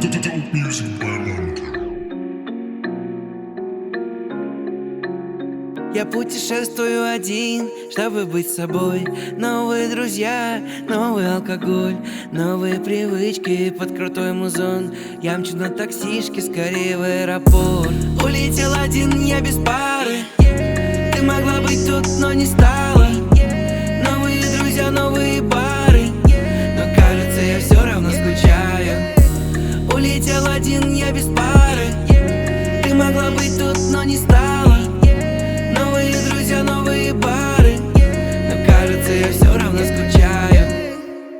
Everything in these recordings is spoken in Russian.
Music by Monkey. Я путешествую один, чтобы быть собой. Новые друзья, новый алкоголь, новые привычки под крутой музон. Я мчу на таксишке скорее в аэропорт. Улетел один, я без пары. Ты могла быть тут, но не стала. Новые друзья, новые бары, но кажется, я все равно скучаю. Улетел один, я без пары. Ты могла быть тут, но не стала. Новые друзья, новые бары, но кажется, я все равно скучаю.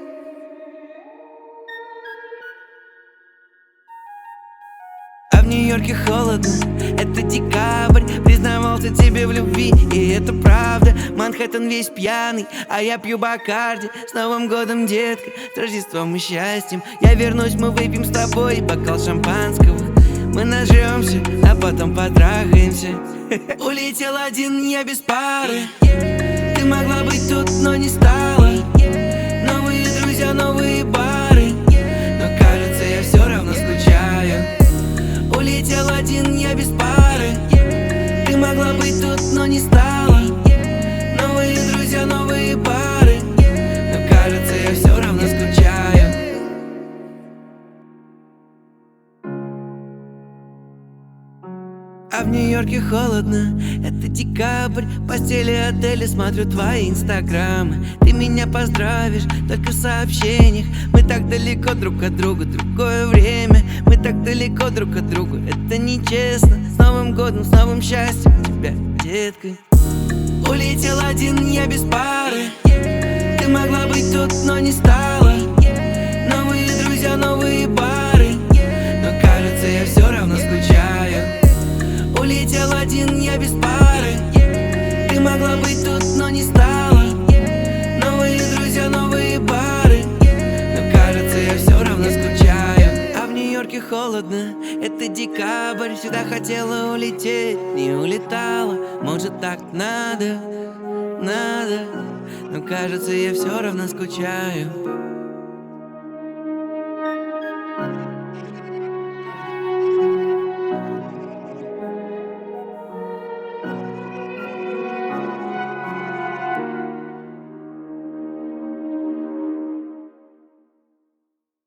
А в Нью-Йорке холодно, это декабрь. Признавался тебе в любви, и это правда. Манхэттен весь пьяный, а я пью Бакарди. С Новым годом, детка, с Рождеством и счастьем. Я вернусь, мы выпьем с тобой бокал шампанского. Мы нажрёмся, а потом потрахаемся. Улетел один, я без пары. Ты могла быть тут, но не стала. Новые друзья, новые бары, но кажется, я все равно скучаю. Улетел один, я без пары. Ты могла быть тут, но не стала. Новые друзья, новые бары, но кажется, я все равно скучаю. А в Нью-Йорке холодно, это декабрь. В постели отеля смотрю твои инстаграмы. Ты меня поздравишь только в сообщениях. Мы так далеко друг от друга, другое время. Мы так далеко друг от друга, это нечестно. С Новым годом, с новым счастьем тебя, детка. Улетел один, я без пары. Ты могла быть тут, но не стала. Новые друзья, новые бары, но кажется, я все равно скучаю. Улетел один, я без пары. Ты могла быть тут, но не стала. Новые друзья, новые бары, но кажется, я все равно скучаю. А в Нью-Йорке холодно, это декабрь. Сюда хотела улететь, не улетала. Может, так надо, но кажется, я все равно скучаю.